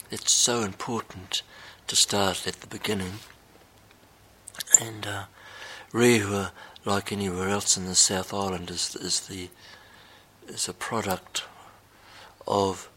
it's so important to start at the beginning. And Rehua, like anywhere else in the South Island, is a product of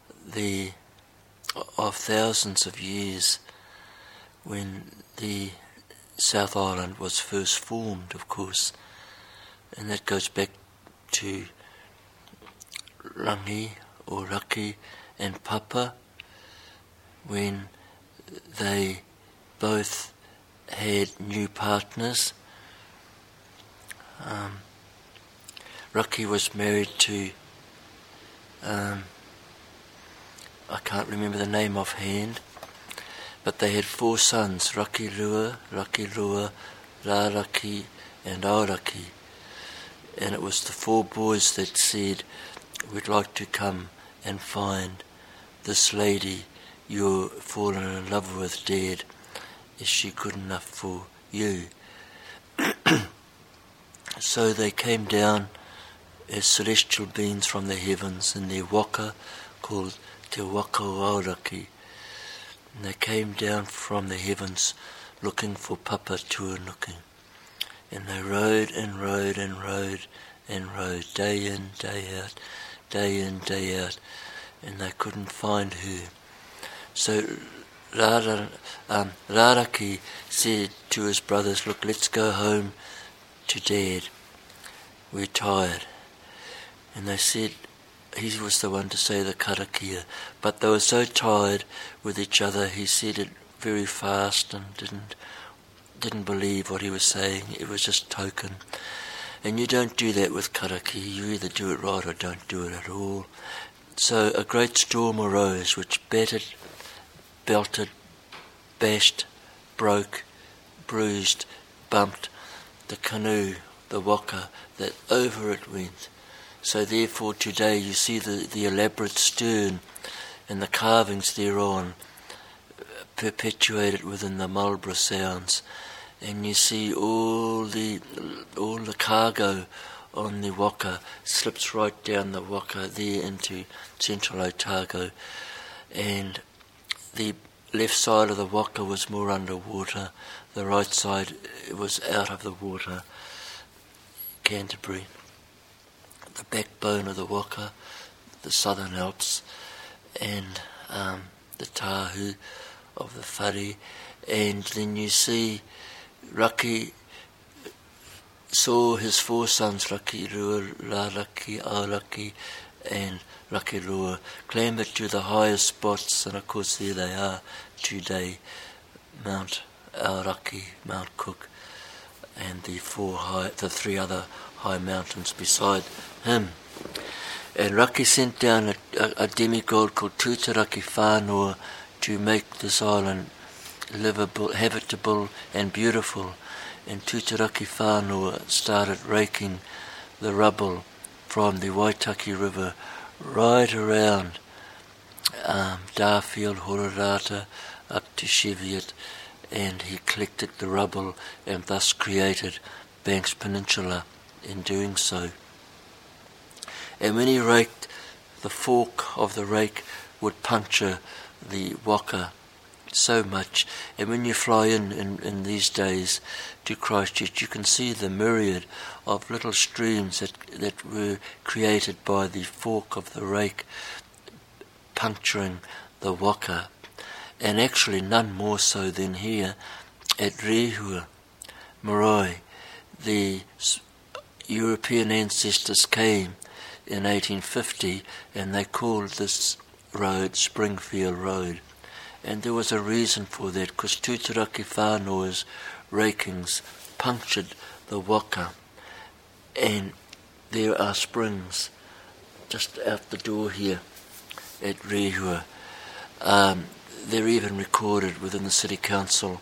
thousands of years when the South Island was first formed, of course, and that goes back to Rangi or Raki and Papa, when they both had new partners. Raki was married to, I can't remember the name offhand, but they had 4 sons, Raki Rua, Raraki and Auraki. And it was the 4 boys that said, we'd like to come and find this lady you're fallen in love with dead. Is she good enough for you? So they came down as celestial beings from the heavens in their waka called Te Waka o Auraki. And they came down from the heavens looking for Papa Tuanuku. And they rode and rode and rode and rode, day in, day out, day in, day out, and they couldn't find her. So Raraki said to his brothers, look, let's go home to Dad. We're tired. And they said, he was the one to say the karakia, but they were so tired with each other, he said it very fast and didn't believe what he was saying. It was just token. And you don't do that with karakia. You either do it right or don't do it at all. So a great storm arose which battered, belted, bashed, broke, bruised, bumped the canoe, the waka, that over it went. So therefore today you see the elaborate stern and the carvings thereon perpetuated within the Marlborough Sounds, and you see all the cargo on the waka slips right down the waka there into Central Otago, and the left side of the waka was more underwater, the right side was out of the water, Canterbury. The backbone of the waka, the Southern Alps, and the tahu of the whare, and then you see Raki saw his 4 sons, Raki Rua, Raraki, Auraki, and Raki Rua, clambered to the highest spots, and of course there they are today, Mount Auraki, Mount Cook, and the 3 other high mountains beside him. And Raki sent down a demigod called Tutaraki Whānau to make this island livable, habitable and beautiful. And Tutaraki Whānau started raking the rubble from the Waitaki River right around Darfield, Hororata, up to Cheviot, and he collected the rubble and thus created Banks Peninsula in doing so. And when he raked, the fork of the rake would puncture the waka so much. And when you fly in these days to Christchurch, you can see the myriad of little streams that were created by the fork of the rake puncturing the waka. And actually none more so than here at Rehua, Marae. The European ancestors came in 1850 and they called this road Springfield Road. And there was a reason for that, because Tutaraki Whānau's rakings punctured the waka, and there are springs just out the door here at Rehua. They're even recorded within the City Council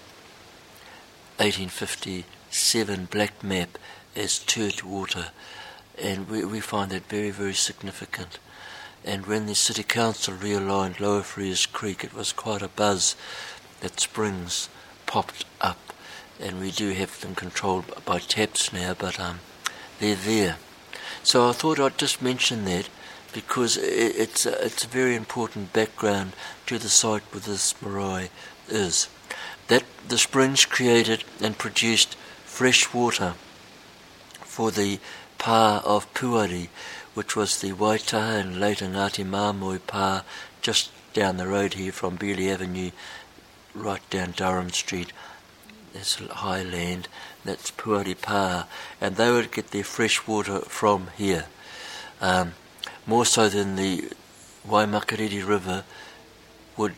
1857 black map as Turt Water, and we find that very, very significant. And when the City Council realigned Lower Freers Creek, it was quite a buzz that springs popped up, and we do have them controlled by taps now, but they're there. So I thought I'd just mention that because it's a very important background to the site where this marae is. That the springs created and produced fresh water for the pā of Puari, which was the Waitaha and later Ngāti Māmoe pā, just down the road here from Beeley Avenue, right down Durham Street. There's high land, that's Puari pā, and they would get their fresh water from here. More so than the Waimakariri River would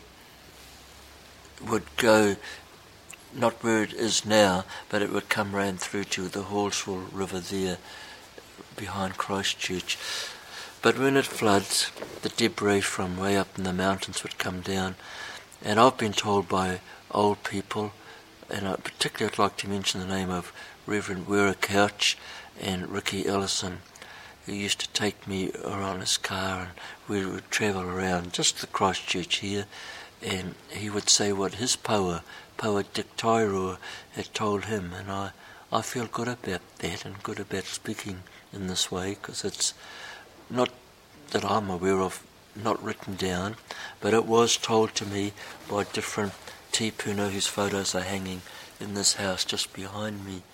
go, not where it is now, but it would come round through to the Hallsville River there, behind Christchurch. But when it floods, the debris from way up in the mountains would come down, and I've been told by old people, and I particularly would like to mention the name of Reverend Wera Couch and Ricky Ellison, who used to take me around his car, and we would travel around just the Christchurch here, and he would say what his power Dick Tairua had told him, and I feel good about that and good about speaking in this way, because it's not that I'm aware of, not written down, but it was told to me by different tipuna whose photos are hanging in this house just behind me.